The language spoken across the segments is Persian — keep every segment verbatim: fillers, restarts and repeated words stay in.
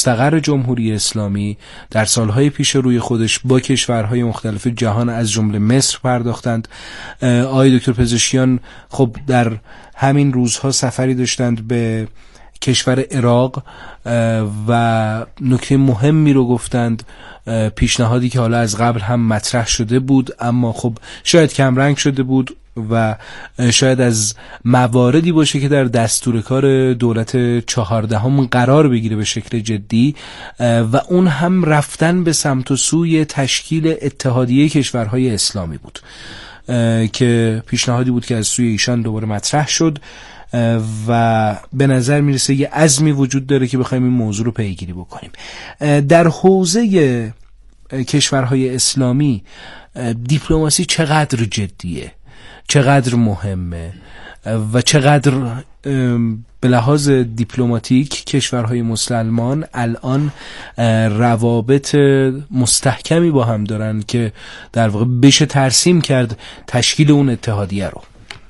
مستقر جمهوری اسلامی در سالهای پیش روی خودش با کشورهای مختلف جهان از جمله مصر پرداختند. آقای دکتر پزشکیان خب در همین روزها سفری داشتند به کشور عراق و نکته مهمی رو گفتند، پیشنهادی که حالا از قبل هم مطرح شده بود اما خب شاید کمرنگ شده بود و شاید از مواردی باشه که در دستور کار دولت چهاردهم قرار بگیره به شکل جدی و اون هم رفتن به سمت و سوی تشکیل اتحادیه کشورهای اسلامی بود که پیشنهادی بود که از سوی ایشان دوباره مطرح شد و به نظر میرسه یه عزمی وجود داره که بخوایم این موضوع رو پیگیری بکنیم. در حوزه کشورهای اسلامی دیپلماسی چقدر جدیه، چقدر مهمه و چقدر به لحاظ دیپلماتیک کشورهای مسلمان الان روابط مستحکمی با هم دارن که در واقع بشه ترسیم کرد تشکیل اون اتحادیه رو.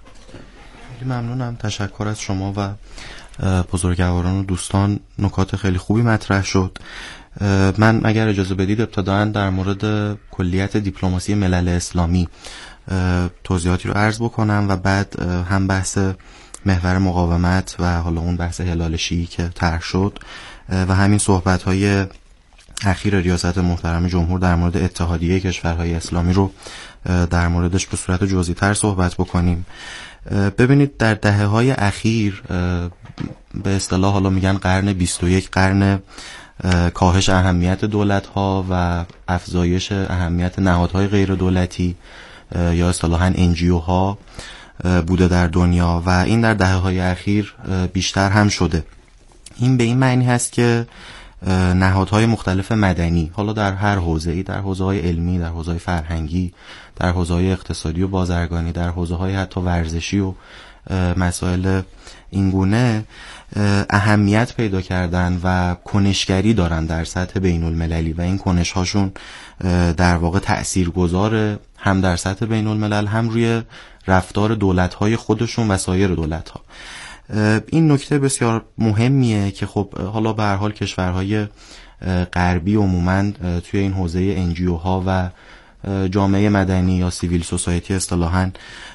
ممنونم، تشکر از شما و بزرگواران و دوستان، نکات خیلی خوبی مطرح شد. من اگر اجازه بدید ابتداً در مورد کلیت دیپلماسی ملل اسلامی توضیحاتی رو عرض بکنم و بعد هم بحث محور مقاومت و حالا اون بحث هلال شیعی که طرح شد و همین صحبت‌های اخیر ریاست محترم جمهور در مورد اتحادیه کشورهای اسلامی رو در موردش به صورت جزئی‌تر صحبت بکنیم. ببینید در دهه‌های اخیر به اصطلاح حالا میگن قرن بیست و یک قرن کاهش اهمیت دولت‌ها و افزایش اهمیت نهادهای غیر دولتی یا اصطلاحاً ان جی او ها بوده در دنیا و این در دهه‌های اخیر بیشتر هم شده. این به این معنی هست که نهادهای مختلف مدنی، حالا در هر حوزه‌ای، در حوزه‌های علمی، در حوزه‌های فرهنگی، در حوزه‌های اقتصادی و بازرگانی، در حوزه‌های حتی ورزشی و مسائل اینگونه اهمیت پیدا کردن و کنشگری دارن در سطح بین المللی و این کنش هاشون در واقع تأثیر گذاره هم در سطح بین الملل هم روی رفتار دولت‌های خودشون و سایر دولت‌ها. این نکته بسیار مهمیه که خب حالا به هر حال کشورهای غربی عموماً توی این حوزه ان جی او ها و جامعه مدنی یا سیویل سوسایتی اصطلاحاً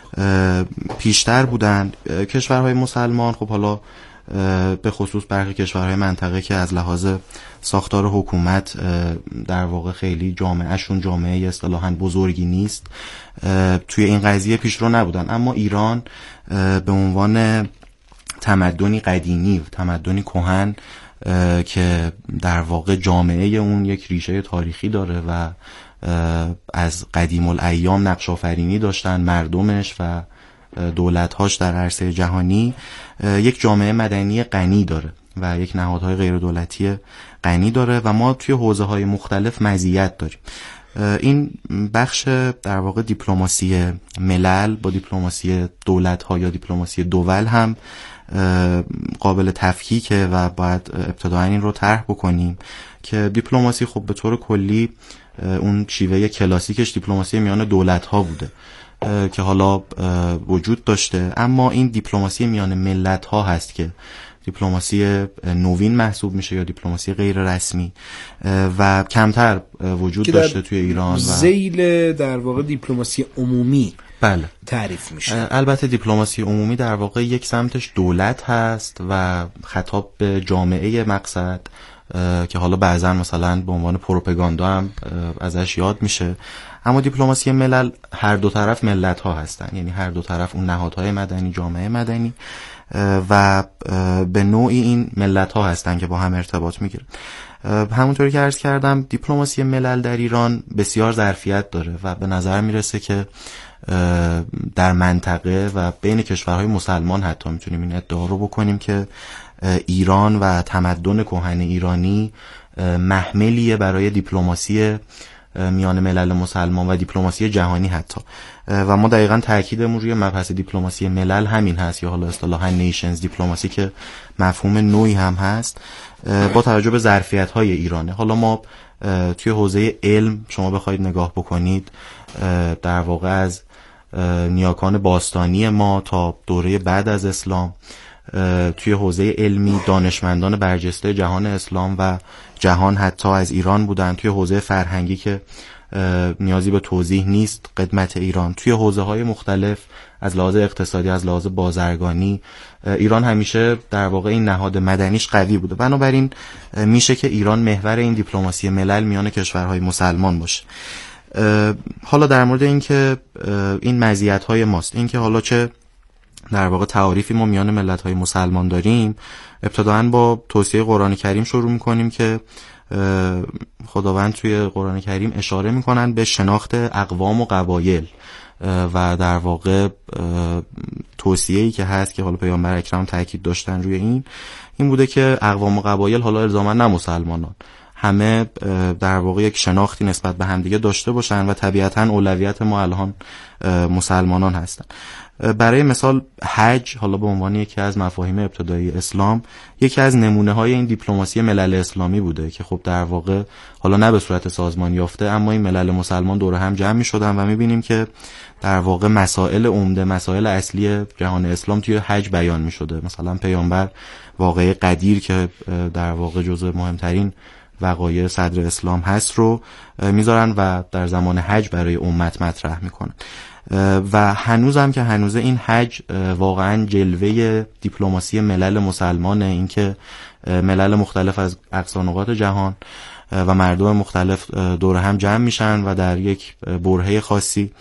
پیشتر بودن. کشورهای مسلمان خب حالا به خصوص برخی کشورهای منطقه که از لحاظ ساختار حکومت در واقع خیلی جامعهشون جامعه اصطلاحاً بزرگی نیست، توی این قضیه پیشرو نبودن. اما ایران به عنوان تمدنی قدیمی و تمدنی کهن که در واقع جامعه اون یک ریشه تاریخی داره و از قدیم الایام نقش آفرینی داشتن مردمش و دولت‌هاش در عرصه جهانی، یک جامعه مدنی غنی داره و یک نهادهای غیر دولتی غنی داره و ما توی حوزه‌های مختلف مزیت داریم. این بخش در واقع دیپلماسی ملل با دیپلماسی دولت‌ها یا دیپلماسی دول هم قابل تفکیکه و باید ابتداً این رو طرح بکنیم که دیپلماسی خب به طور کلی اون شیوه کلاسیکش دیپلماسی میان دولت‌ها بوده که حالا وجود داشته، اما این دیپلماسی میان ملت‌ها هست که دیپلماسی نوین محسوب میشه یا دیپلماسی غیر رسمی و کمتر وجود داشته توی ایران و ذیل در واقع دیپلماسی عمومی بله تعریف میشه. البته دیپلماسی عمومی در واقع یک سمتش دولت هست و خطاب به جامعه مقصد که حالا بعضا مثلا به عنوان پروپاگاندا هم ازش یاد میشه، اما دیپلماسی ملل هر دو طرف ملت ها هستن، یعنی هر دو طرف اون نهادهای مدنی جامعه مدنی و به نوعی این ملت ها هستن که با هم ارتباط میگیرن. همونطوری که عرض کردم دیپلماسی ملل در ایران بسیار ظرفیت داره و به نظر میرسه که در منطقه و بین کشورهای مسلمان حتی میتونیم این ادعا رو بکنیم که ایران و تمدن کهن ایرانی محملیه برای دیپلماسی میان ملل مسلمان و دیپلماسی جهانی حتی، و ما دقیقاً تاکیدمون روی مبحث دیپلماسی ملل همین هست یا حالا اصطلاحاً نیشنز دیپلماسی که مفهوم نوعی هم هست با توجه به ظرفیت‌های ایرانه. حالا ما توی حوزه علم شما بخواید نگاه بکنید در واقع از نیاکان باستانی ما تا دوره بعد از اسلام توی حوزه علمی دانشمندان برجسته جهان اسلام و جهان حتی از ایران بودن. توی حوزه فرهنگی که نیازی به توضیح نیست قدمت ایران. توی حوزه های مختلف از لحاظ اقتصادی، از لحاظ بازرگانی، ایران همیشه در واقع این نهاد مدنیش قوی بوده. بنابراین میشه که ایران محور این دیپلماسی ملل میان کشورهای مسلمان باشه. حالا در مورد این که این مزیت‌های ماست، این که حالا چه در واقع تعاریفی ما میان ملت‌های مسلمان داریم، ابتداً با توصیه قرآن کریم شروع می‌کنیم که خداوند توی قرآن کریم اشاره می‌کنن به شناخت اقوام و قبایل و در واقع توصیه‌ای که هست که حالا پیامبر اکرم تاکید داشتن روی این این بوده که اقوام و قبایل حالا الزاما نه مسلمانان همه در واقع یک شناختی نسبت به همدیگه داشته باشن و طبیعتاً اولویت ما الان مسلمانان هستن. برای مثال حج حالا به عنوان یکی از مفاهیم ابتدایی اسلام یکی از نمونه های این دیپلماسی ملل اسلامی بوده که خب در واقع حالا نه به صورت سازمان یافته، اما این ملل مسلمان دور هم جمع می شدن و می بینیم که در واقع مسائل عمده، مسائل اصلی جهان اسلام توی حج بیان می شده. مثلا پیامبر واقعه قدیر که در واقع جزو مهمترین وقایع صدر اسلام هست رو میذارن و در زمان حج برای امت مطرح میکنن و هنوز هم که هنوز این حج واقعا جلوه دیپلماسی ملل مسلمانه، این که ملل مختلف از اقصا نقاط جهان و مردم مختلف دور هم جمع میشن و در یک برهه خاصی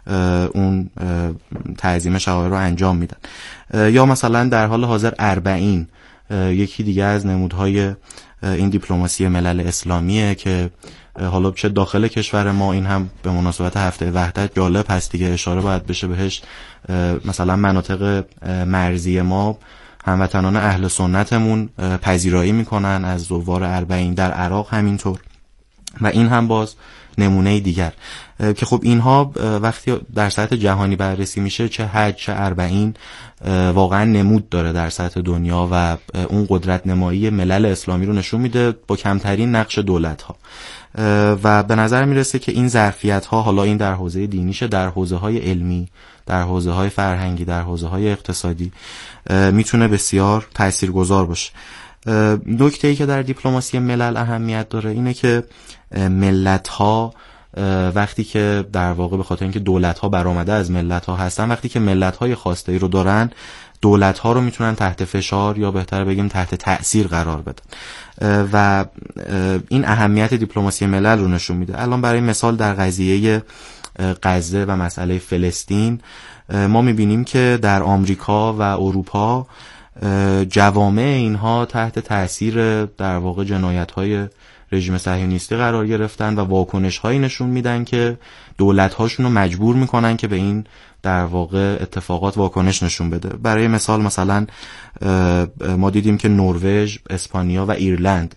اون تعظیم شعائر رو انجام میدن. یا مثلا در حال حاضر اربعین یکی دیگه از نمودهای این دیپلماسی ملل اسلامیه که حالا چه داخل کشور ما، این هم به مناسبت هفته وحدت جالب هست دیگه، اشاره باید بشه بهش. مثلا مناطق مرزی ما هموطنان اهل سنتمون پذیرایی میکنن از زوار اربعین، در عراق همینطور و این هم باز نمونه دیگر که خب اینها وقتی در سطح جهانی بررسی میشه، چه حج چه اربعین واقعا نمود داره در سطح دنیا و اون قدرت نمایی ملل اسلامی رو نشون میده با کمترین نقش دولت ها و به نظر میرسه که این ظرفیت ها، حالا این در حوزه دینیشه، در حوزه های علمی، در حوزه های فرهنگی، در حوزه های اقتصادی میتونه بسیار تاثیرگذار باشه. نکته‌ای که در دیپلماسی ملل اهمیت داره اینه که ملت ها وقتی که در واقع به خاطر اینکه دولت ها برآمده از ملت ها هستن، وقتی که ملت های خواسته ای رو دارن، دولت ها رو میتونن تحت فشار یا بهتر بگیم تحت تأثیر قرار بدن و این اهمیت دیپلماسی ملل رو نشون میده. الان برای مثال در قضیه غزه و مسئله فلسطین ما میبینیم که در آمریکا و اروپا جوامع اینها تحت تأثیر در واقع جنایت‌های رژیم صهیونیستی قرار گرفتن و واکنش‌هایی نشون میدن که دولت‌هاشون رو مجبور میکنن که به این در واقع اتفاقات واکنش نشون بده. برای مثال مثلا ما دیدیم که نروژ، اسپانیا و ایرلند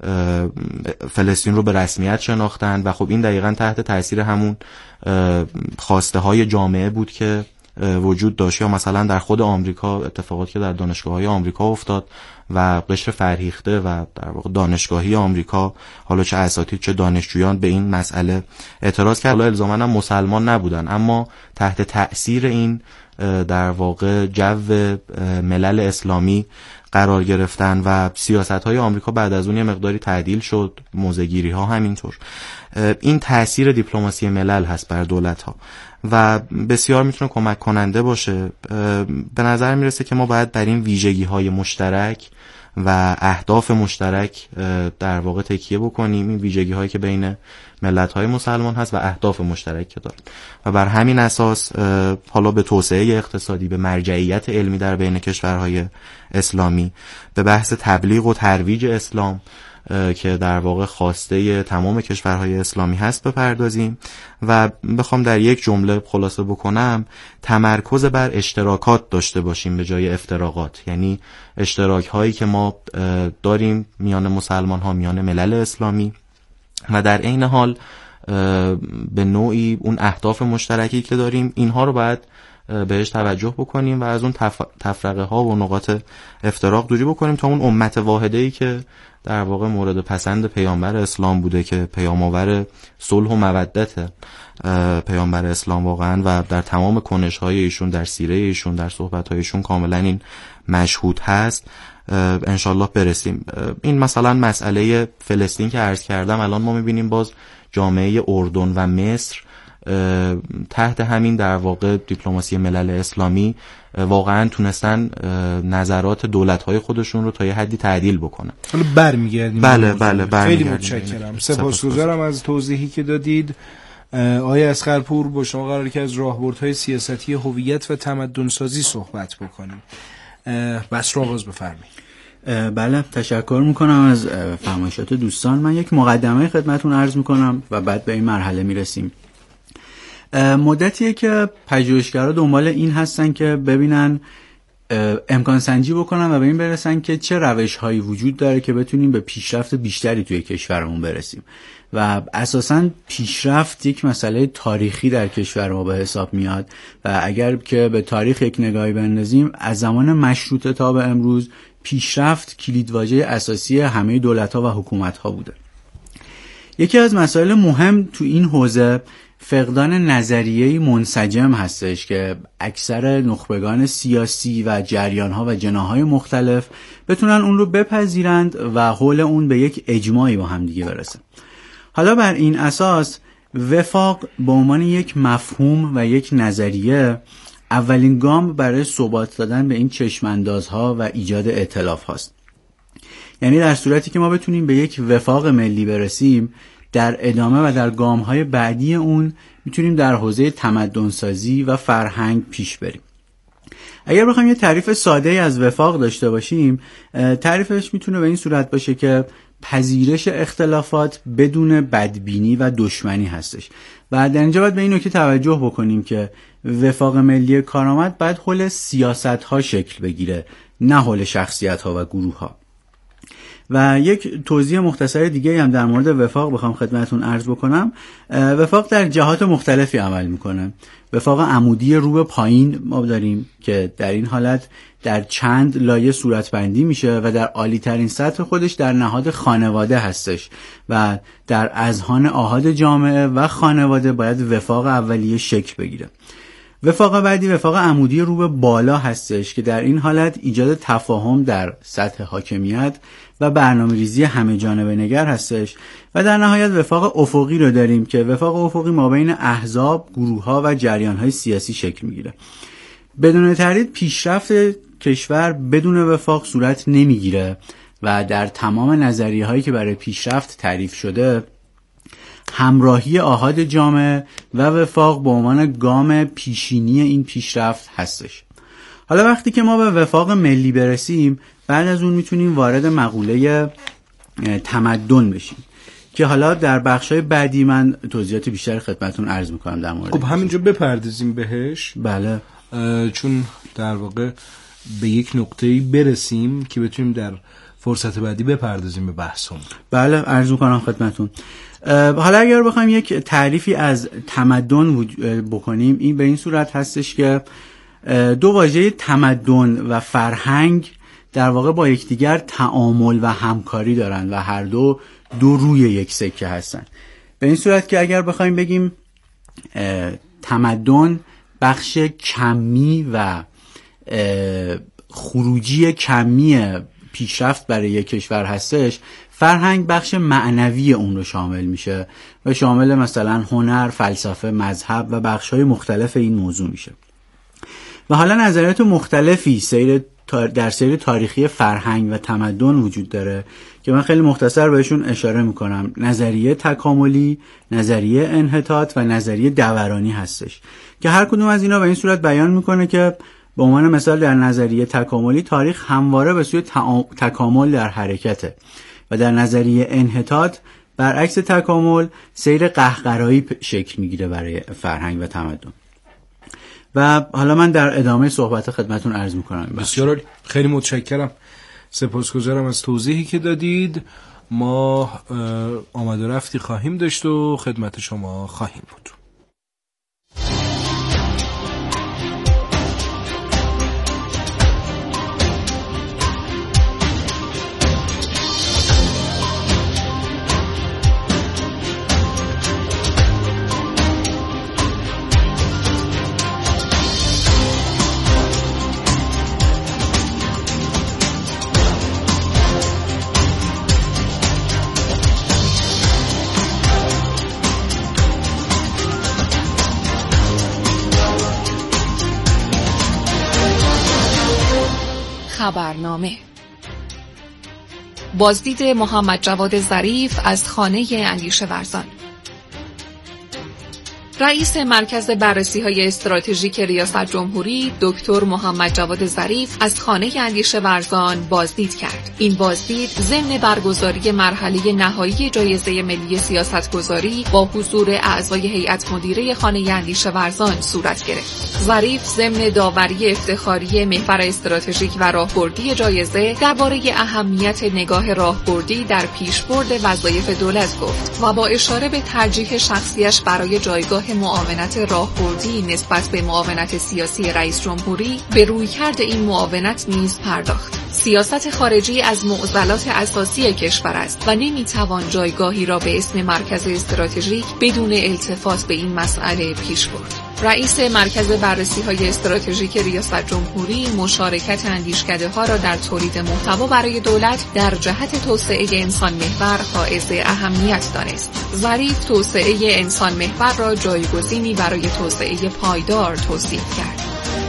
فلسطین رو به رسمیت شناختن و خب این دقیقاً تحت تأثیر همون خواسته های جامعه بود که وجود داشت. یا مثلا در خود آمریکا اتفاقاتی که در دانشگاه‌های آمریکا افتاد و قشر فرهیخته و در واقع دانشگاهی آمریکا، حالا چه اساتید چه دانشجویان، به این مسئله اعتراض کرد. حالا الزاماً هم مسلمان نبودن، اما تحت تأثیر این در واقع جو ملل اسلامی قرار گرفتن و سیاست‌های آمریکا بعد از اون یه مقداری تعدیل شد، موضع‌گیری‌ها همینطور. این تأثیر دیپلماسی ملل هست بر دولت‌ها و بسیار میتونه کمک کننده باشه. به نظر میرسه که ما باید بر این ویژگی‌های مشترک و اهداف مشترک در واقع تکیه بکنیم، این ویژگی‌هایی که بین ملت‌های مسلمان هست و اهداف مشترک که دارن و بر همین اساس حالا به توسعه اقتصادی، به مرجعیت علمی در بین کشورهای اسلامی، به بحث تبلیغ و ترویج اسلام که در واقع خواسته تمام کشورهای اسلامی هست بپردازیم و بخوام در یک جمله خلاصه بکنم، تمرکز بر اشتراکات داشته باشیم به جای افتراقات. یعنی اشتراک هایی که ما داریم میان مسلمان ها، میان ملل اسلامی، و در عین حال به نوعی اون اهداف مشترکی که داریم اینها رو باید بهش توجه بکنیم و از اون تف... تفرقه ها و نقاط افتراق دوری بکنیم تا اون امت واحده‌ای که در واقع مورد پسند پیامبر اسلام بوده، که پیام‌آور صلح و مودت پیامبر اسلام واقعا و در تمام کنش‌های ایشون، در سیره ایشون، در صحبت‌های ایشون کاملا این مشهود هست انشالله برسیم. این مثلا مسئله فلسطین که عرض کردم، الان ما میبینیم باز جامعه اردن و مصر تحت همین در واقع دیپلماسی ملل اسلامی واقعا تونستن نظرات دولت‌های خودشون رو تا یه حدی تعدیل بکنن. حالا برمیگردیم. بله بله برمیگردیم. خیلی متشکرم. سپاسگزارم از توضیحی که دادید. آقای اصغرپور، با شما قراره که از راهبردهای سیاستی هویت و تمدن‌سازی صحبت بکنیم. بس رو آغاز بفرمایید. بله، تشکر میکنم از فرمایشات دوستان. من یک مقدمه خدمتون عرض میکنم و بعد به این مرحله میرسیم. مدتیه که پژوهشگرا دنبال این هستن که ببینن امکان سنجی بکنن و به این برسن که چه روش هایی وجود داره که بتونیم به پیشرفت بیشتری توی کشورمون برسیم و اساساً پیشرفت یک مسئله تاریخی در کشور ما به حساب میاد و اگر که به تاریخ یک نگاهی بندازیم، از زمان مشروطه تا به امروز پیشرفت کلیدواژه اساسی همه دولت‌ها و حکومت‌ها بوده. یکی از مسائل مهم تو این حوزه فقدان نظریه‌ای منسجم هستش که اکثر نخبگان سیاسی و جریان‌ها و جناح‌های مختلف بتونن اون رو بپذیرند و حول اون به یک اجماعی با هم دیگه برسن. حالا بر این اساس وفاق به عنوان یک مفهوم و یک نظریه اولین گام برای ثبات دادن به این چشماندازها و ایجاد ائتلاف هاست. یعنی در صورتی که ما بتونیم به یک وفاق ملی برسیم، در ادامه و در گام‌های بعدی اون میتونیم در حوزه تمدن‌سازی و فرهنگ پیش بریم. اگر بخوایم یه تعریف ساده از وفاق داشته باشیم، تعریفش میتونه به این صورت باشه که پذیرش اختلافات بدون بدبینی و دشمنی هستش و در اینجا باید به این نکته توجه بکنیم که وفاق ملی کارآمد باید حول سیاست‌ها شکل بگیره، نه حول شخصیت‌ها و گروه‌ها. و یک توضیح مختصر دیگه هم در مورد وفاق بخوام خدمتون عرض بکنم. وفاق در جهات مختلفی عمل میکنه. وفاق عمودی رو به پایین ما داریم که در این حالت در چند لایه صورتبندی میشه و در عالی ترین سطح خودش در نهاد خانواده هستش و در اذهان آحاد جامعه و خانواده باید وفاق اولیه شکل بگیره. وفاق بعدی وفاق عمودی رو به بالا هستش که در این حالت ایجاد تفاهم در سطح حاکمیت و برنامه‌ریزی همه جانبه نگر هستش و در نهایت وفاق افقی رو داریم که وفاق افقی ما بین احزاب، گروه‌ها و جریان‌های سیاسی شکل میگیره. بدون تردید پیشرفت کشور بدون وفاق صورت نمیگیره و در تمام نظریه‌هایی که برای پیشرفت تعریف شده، همراهی آحاد جامعه و وفاق به عنوان گام پیشینی این پیشرفت هستش. حالا وقتی که ما به وفاق ملی برسیم، بعد از اون میتونیم وارد مقوله تمدن بشیم که حالا در بخشای بعدی من توضیحات بیشتر خدمتتون عرض میکنم در مورد. خب همینجا بپردازیم بهش. بله، چون در واقع به یک نقطه‌ای برسیم که بتونیم در فرصت بعدی بپردازیم به بحثمون. بله، عرض میکنم خدمتتون. حالا اگر بخوایم یک تعریفی از تمدن بکنیم، این به این صورت هستش که دو واژه تمدن و فرهنگ در واقع با یکدیگر تعامل و همکاری دارن و هر دو دو روی یک سکه هستن. به این صورت که اگر بخوایم بگیم تمدن بخش کمی و خروجی کمی پیشرفت برای یک کشور هستش، فرهنگ بخش معنوی اون رو شامل میشه و شامل مثلا هنر، فلسفه، مذهب و بخش‌های مختلف این موضوع میشه. و حالا نظریات مختلفی سیر در سیر تاریخی فرهنگ و تمدن وجود داره که من خیلی مختصر بهشون اشاره میکنم. نظریه تکاملی، نظریه انحطاط و نظریه دورانی هستش که هر کدوم از اینا به این صورت بیان میکنه که به عنوان مثال در نظریه تکاملی تاریخ همواره به سوی تکامل در حرکته و در نظریه انحطاط برعکس تکامل سیر قهقرایی شکل میگیره برای فرهنگ و تمدن. و حالا من در ادامه صحبت خدمتون عرض میکنم. بسیار خیلی متشکرم، سپاسگزارم از توضیحی که دادید. ما آمد و رفتی خواهیم داشت و خدمت شما خواهیم بود. خبرنامه. بازدید محمد جواد ظریف از خانه اندیشه ورزان. رئیس مرکز بررسی‌های استراتژیک ریاست جمهوری دکتر محمد جواد ظریف از خانه اندیشه ورزان بازدید کرد. این بازدید ضمن برگزاری مرحله نهایی جایزه ملی سیاستگذاری با حضور اعضای هیئت مدیره خانه اندیشه ورزان صورت گرفت. ظریف ضمن داوری افتخاری محور استراتژیک و راهبردی جایزه درباره اهمیت نگاه راهبردی در پیشبرد وظایف دولت گفت و با اشاره به ترجیح شخصیش برای جایگاه معاونت راهبردی نسبت به معاونت سیاسی رئیس جمهوری به رویکرد این معاونت نیز پرداخت. سیاست خارجی از معضلات اساسی کشور است و نمیتوان جایگاهی را به اسم مرکز استراتژیک بدون التفات به این مسئله پیش برد. رئیس مرکز بررسی‌های استراتژیک ریاست جمهوری مشارکت اندیشکده‌ها را در تولید محتوا برای دولت در جهت توسعه انسان محور حائز اهمیت دانست. ظریف توسعه انسان محور را جایگزینی برای توسعه پایدار توصیف کرد.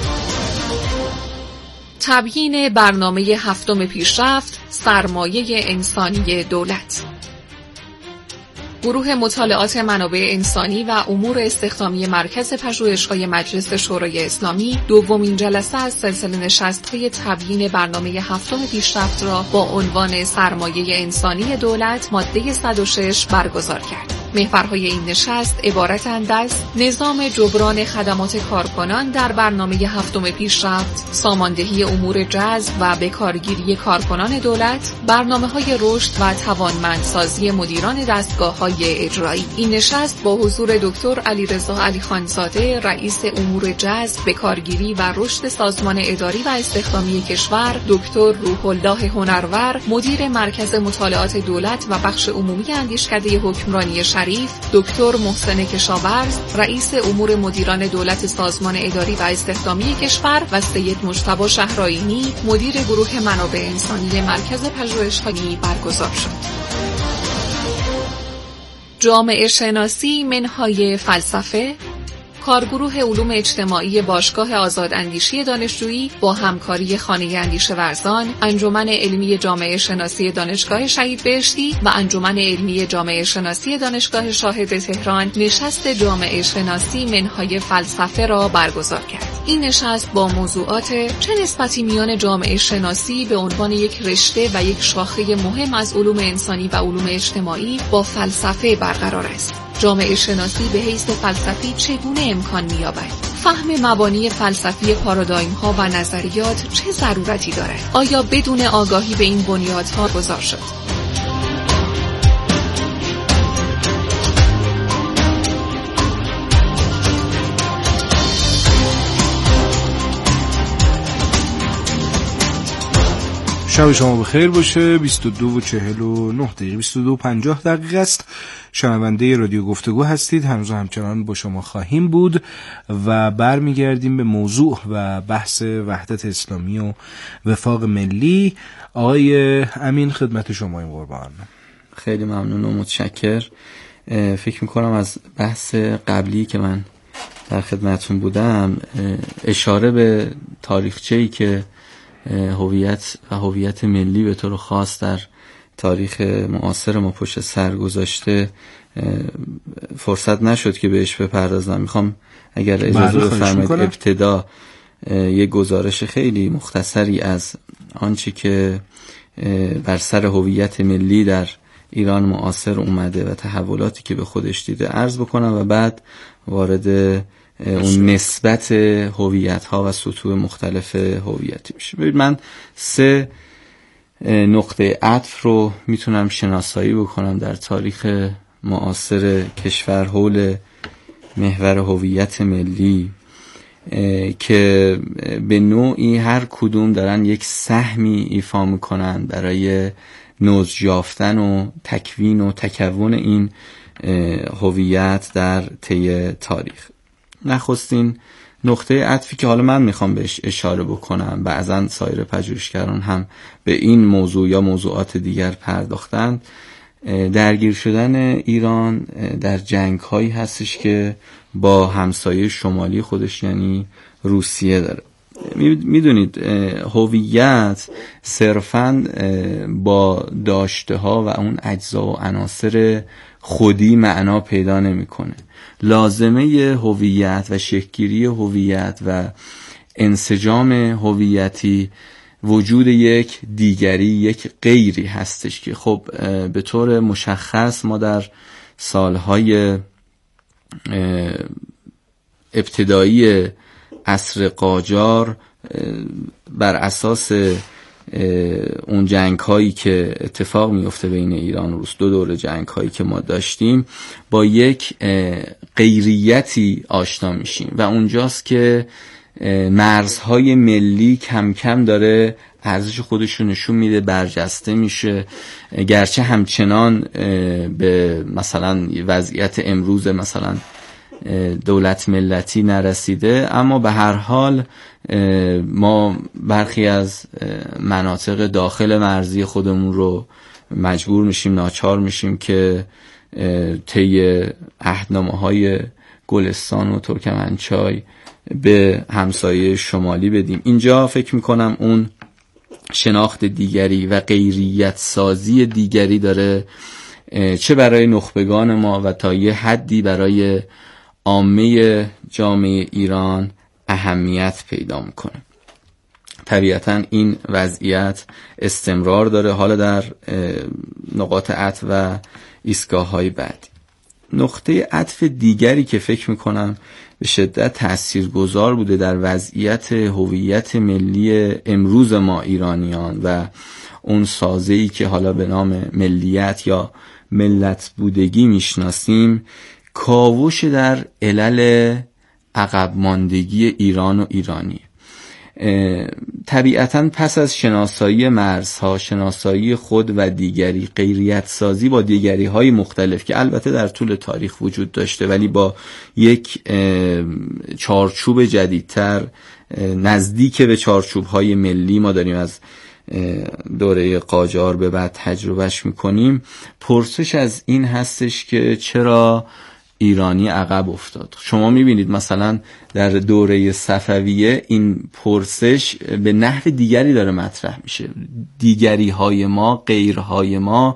تبیین برنامه هفتم پیشرفت، سرمایه انسانی دولت. گروه مطالعات منابع انسانی و امور استخدامی مرکز پژوهش‌های مجلس شورای اسلامی دومین جلسه از سلسله نشست‌های تبیین برنامه هفتم پیشرفت را با عنوان سرمایه انسانی دولت ماده صد و شش برگزار کرد. محورهای این نشست عبارتند از نظام جبران خدمات کارکنان در برنامه هفتم پیشرفت، ساماندهی امور جذب و بکارگیری کارکنان دولت، برنامه‌های رشد و توانمندسازی مدیران دستگاه‌های اجرایی. این نشست با حضور دکتر علیرضا علیخانزاده، رئیس امور جذب، بکارگیری و رشد سازمان اداری و استخدامی کشور، دکتر روح الله هنرور، مدیر مرکز مطالعات دولت و بخش عمومی اندیشکده حکمرانی شریف، دکتر محسن کشاورز، رئیس امور مدیران دولت سازمان اداری و استخدامی کشور و سید مجتبی شهرآیینی، مدیر گروه منابع انسانی مرکز پژوهش‌های برگزار شد. جامعه شناسی منهای فلسفه، کارگروه علوم اجتماعی باشگاه آزاداندیشی دانشجویی با همکاری خانه اندیشه ورزان، انجمن علمی جامعه شناسی دانشگاه شهید بهشتی و انجمن علمی جامعه شناسی دانشگاه شاهد تهران نشست جامعه شناسی منهای فلسفه را برگزار کرد. این نشست با موضوعات چه نسبتی میان جامعه شناسی به عنوان یک رشته و یک شاخه مهم از علوم انسانی و علوم اجتماعی با فلسفه برقرار است. جامعه شناسی به حیث فلسفی چگونه امکان می‌یابد؟ فهم مبانی فلسفی پارادایم‌ها و نظریات چه ضرورتی دارد؟ آیا بدون آگاهی به این بنیادها گذار شد؟ شب شما بخیر باشه. بیست و دو و چهل و نه دقیقه بیست و دو و پنجاه دقیقه است. شنونده رادیو گفتگو هستید. هنوز همچنان با شما خواهیم بود و برمیگردیم به موضوع و بحث وحدت اسلامی و وفاق ملی. آقای امین خدمت شما این قربان. خیلی ممنون و متشکر. فکر میکنم از بحث قبلی که من در خدمتون بودم اشاره به تاریخچه‌ای که هویت و هویت ملی به طور خاص در تاریخ معاصر ما پشت سر گذاشته فرصت نشد که بهش بپردازم. میخوام اگر اجازه بفرمایید ابتدا یک گزارش خیلی مختصری از آنچه که بر سر هویت ملی در ایران معاصر اومده و تحولاتی که به خودش دیده عرض بکنم و بعد وارد اون نسبت هویت ها و سطوح مختلف هویتی میشه. ببینید من سه نقطه عطف رو میتونم شناسایی بکنم در تاریخ معاصر کشور حول محور هویت ملی که به نوعی هر کدوم دارن یک سهمی ایفا میکنن برای نضج یافتن و تکوین و تکون این هویت در طی تاریخ. نخستین نقطه عطفی که حالا من میخوام بهش اشاره بکنم، بعضا سایر پژوهشگران هم به این موضوع یا موضوعات دیگر پرداختند، درگیر شدن ایران در جنگ هایی هستش که با همسایه شمالی خودش یعنی روسیه داره. میدونید هویت صرفاً با داشته ها و اون اجزا و عناصر خودی معنا پیدا نمیکنه. لازمه هویت و شکل‌گیری هویت و انسجام هویتی وجود یک دیگری، یک غیری هستش که خب به طور مشخص ما در سالهای ابتدایی عصر قاجار بر اساس اون جنگ هایی که اتفاق میفته بین ایران و روس، دو دوره جنگ هایی که ما داشتیم، با یک غیریتی آشنا میشیم و اونجاست که مرزهای ملی کم کم داره ارزش خودش رو نشون میده، برجسته میشه، گرچه همچنان به مثلا وضعیت امروز مثلا دولت ملتی نرسیده، اما به هر حال ما برخی از مناطق داخل مرزی خودمون رو مجبور میشیم، ناچار میشیم که طی عهدنامه‌های گلستان و ترکمنچای به همسایه شمالی بدیم. اینجا فکر میکنم اون شناخت دیگری و غیریت سازی دیگری داره چه برای نخبگان ما و تا یه حدی برای عامه جامعه ایران اهمیت پیدا میکنه. طبیعتا این وضعیت استمرار داره حالا در نقاط عطف و ایستگاه‌های بعدی. نقطه عطف دیگری که فکر میکنم به شدت تاثیرگذار بوده در وضعیت هویت ملی امروز ما ایرانیان و اون سازه‌ای که حالا به نام ملیت یا ملت بودگی میشناسیم، کاوش در علل عقب ماندگی ایران و ایرانی. طبیعتاً پس از شناسایی مرزها، شناسایی خود و دیگری، غیریت سازی با دیگری های مختلف که البته در طول تاریخ وجود داشته ولی با یک چارچوب جدیدتر نزدیک به چارچوب های ملی ما داریم از دوره قاجار به بعد تجربهش میکنیم. پرسش از این هستش که چرا ایرانی عقب افتاد. شما میبینید مثلا در دوره صفویه این پرسش به نحو دیگری داره مطرح میشه. دیگری های ما، غیرهای ما،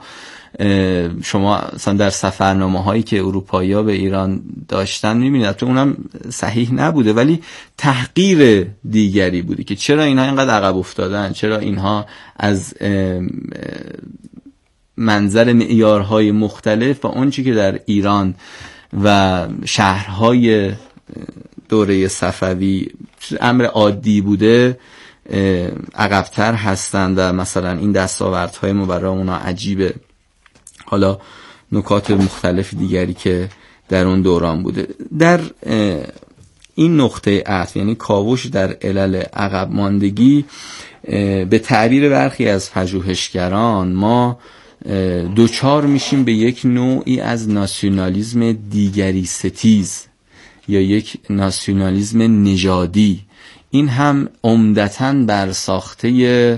شما مثلا در سفرنامه هایی که اروپایی ها به ایران داشتن میبینید تو اونم صحیح نبوده ولی تحقیر دیگری بوده که چرا اینها اینقدر عقب افتادن، چرا اینها از منظر معیارهای مختلف و اونچه که در ایران و شهرهای دوره صفوی امر عادی بوده عقب‌تر هستند و مثلا این دستاوردهای ما برای اونا عجیبه. حالا نکات مختلف دیگری که در اون دوران بوده. در این نقطه عطف یعنی کاوش در علل عقب ماندگی، به تعبیر برخی از پژوهشگران ما دوچار میشیم به یک نوعی از ناسیونالیسم دیگری ستیز یا یک ناسیونالیسم نژادی. این هم عمدتاً بر ساخته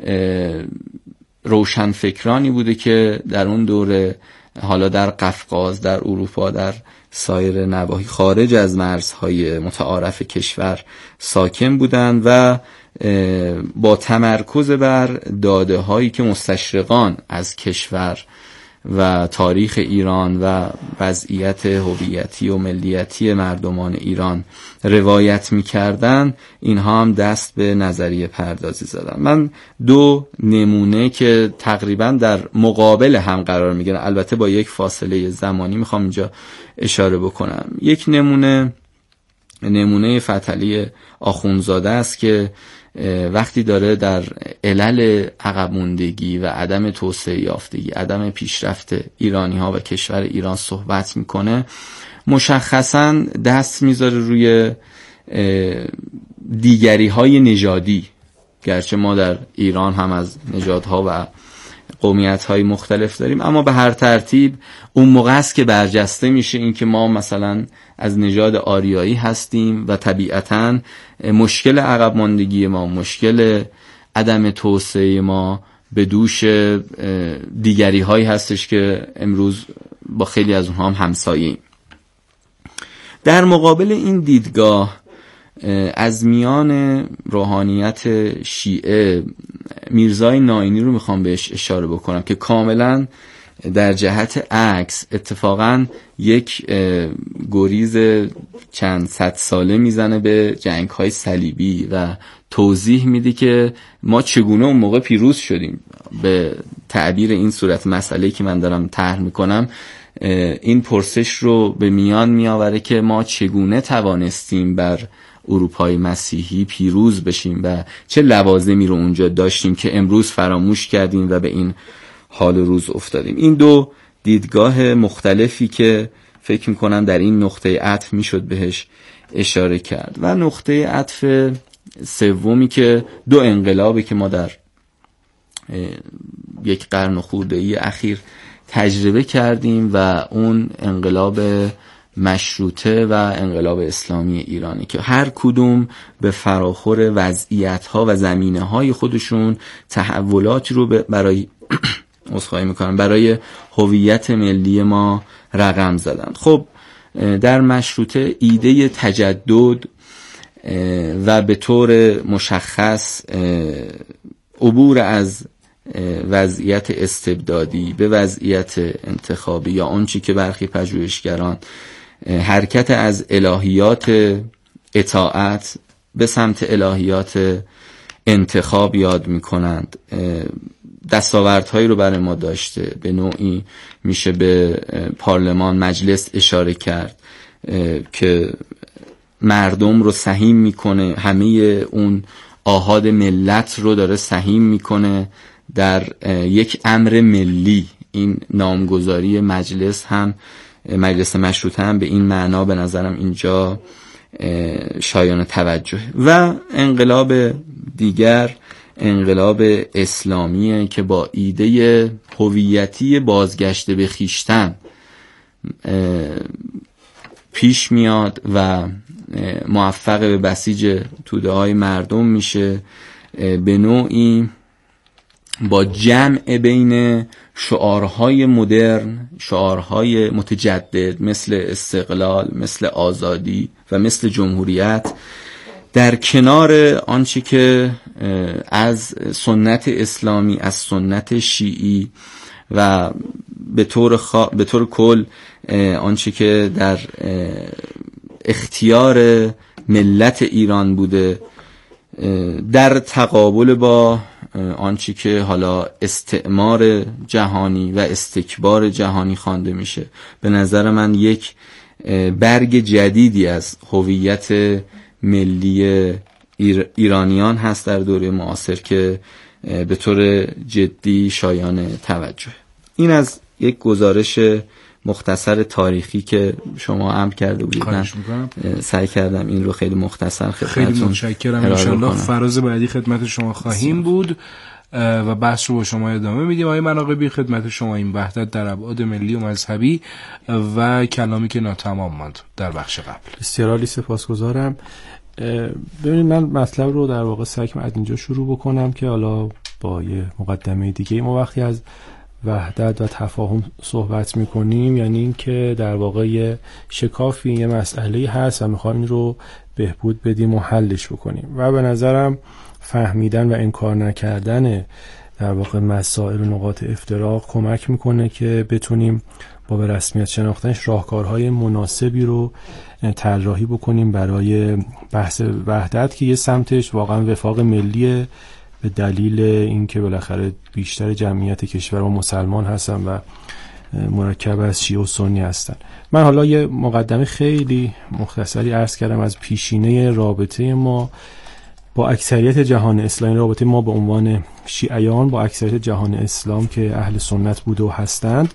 روشنفکرانی بوده که در اون دوره حالا در قفقاز، در اروپا، در سایر نواحی خارج از مرزهای متعارف کشور ساکن بودند و با تمرکز بر داده هایی که مستشرقان از کشور و تاریخ ایران و وضعیت هویتی و ملیتی مردمان ایران روایت می‌کردن، اینها هم دست به نظریه پردازی زدن. من دو نمونه که تقریبا در مقابل هم قرار می‌گیرن، البته با یک فاصله زمانی، میخوام اینجا اشاره بکنم. یک نمونه نمونه فتحعلی آخوندزاده است که وقتی داره در علل عقب موندگی و عدم توسعه یافتگی، عدم پیشرفت ایرانی ها و کشور ایران صحبت میکنه، مشخصاً دست میذاره روی دیگری های نژادی. گرچه ما در ایران هم از نژادها و قومیت های مختلف داریم، اما به هر ترتیب اون موقع است که برجسته میشه این که ما مثلا از نژاد آریایی هستیم و طبیعتاً مشکل عقب ماندگی ما، مشکل عدم توسعه ما به دوش دیگری هایی هستش که امروز با خیلی از اونها هم همسایه‌ایم. در مقابل این دیدگاه از میان روحانیت شیعه میرزای نائینی رو میخوام بهش اشاره بکنم که کاملا در جهت عکس اتفاقا یک گریز چند صد ساله میزنه به جنگ‌های صلیبی و توضیح میده که ما چگونه اون موقع پیروز شدیم. به تعبیر این صورت مسئله‌ای که من دارم طرح میکنم این پرسش رو به میان میآوره که ما چگونه توانستیم بر اروپای مسیحی پیروز بشیم و چه لوازمی رو اونجا داشتیم که امروز فراموش کردیم و به این حال روز افتادیم. این دو دیدگاه مختلفی که فکر میکنم در این نقطه عطف میشد بهش اشاره کرد. و نقطه عطف سومی که دو انقلابی که ما در یک قرن خورده‌ای اخیر تجربه کردیم و اون انقلاب مشروطه و انقلاب اسلامی ایرانی که هر کدوم به فراخور وضعیت‌ها و زمینه‌های خودشون تحولاتی رو برای عذرخواهی میکنم برای هویت ملی ما رقم زدند. خب در مشروطه ایده تجدد و به طور مشخص عبور از وضعیت استبدادی به وضعیت انتخابی یا آنچه که برخی پژوهشگران حرکت از الهیات اطاعت به سمت الهیات انتخاب یاد میکنند دستاوردهایی رو برای ما داشته. به نوعی میشه به پارلمان مجلس اشاره کرد که مردم رو سهیم میکنه، همه اون آحاد ملت رو داره سهیم میکنه در یک امر ملی. این نامگذاری مجلس هم مجلس مشروطه هم به این معنا به نظرم اینجا شایان توجه. و انقلاب دیگر انقلاب اسلامیه که با ایده هویتی بازگشت به خویشتن پیش میاد و موفق به بسیج توده های مردم میشه، به نوعی با جمع بین شعارهای مدرن، شعارهای متجدد مثل استقلال، مثل آزادی و مثل جمهوریت، در کنار آنچه که از سنت اسلامی، از سنت شیعی و به طور, خا... به طور کل آنچه که در اختیار ملت ایران بوده، در تقابل با آنچه که حالا استعمار جهانی و استکبار جهانی خوانده میشه، به نظر من یک برگ جدیدی از هویت ملی ایرانیان هست در دوره معاصر که به طور جدی شایان توجه. این از یک گزارش مختصر تاریخی که شما امر کرده بودید، من سعی کردم این رو خیلی مختصر خدمتتون خیلی متشکرم. ان شاءالله فراز بعدی خدمت شما خواهیم بود و بحث رو با شما ادامه میدیم. آقای مناقبی، خدمت شما این وحدت در ابعاد ملی و مذهبی و کلامی که ناتمام ماند در بخش قبل. بسیار عالی، سپاسگزارم. ببینید من مطلب رو در واقع سعی کنم از اینجا شروع بکنم که حالا با یه مقدمه دیگه ما وقتی از وحدت و تفاهم صحبت میکنیم یعنی این که در واقع یه شکافی یه مسئله هست و میخوایم این رو بهبود بدیم و حلش بکنیم و به نظرم فهمیدن و انکار نکردن در واقع مسائل و نقاط افتراق کمک میکنه که بتونیم با به رسمیت شناختنش راهکارهای مناسبی رو طراحی بکنیم برای بحث وحدت که یه سمتش واقعا وفاق ملیه به دلیل اینکه بالاخره بیشتر جمعیت کشور و مسلمان هستن و مرکب از شیعه و سنی هستن. من حالا یه مقدمه خیلی مختصری عرض کردم از پیشینه رابطه ما با اکثریت جهان اسلامی، رابطه ما به عنوان شیعیان با اکثریت جهان اسلام که اهل سنت بوده و هستند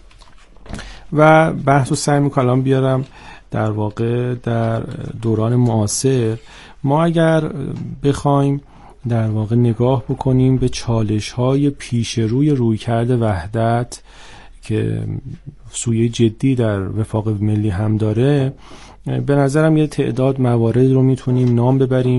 و بحث رو سعی میکنم بیارم در واقع در دوران معاصر. ما اگر بخوایم در واقع نگاه بکنیم به چالش‌های پیش روی رویکرد وحدت که سویه جدی در وفاق ملی هم داره، به نظرم یه تعداد موارد رو میتونیم نام ببریم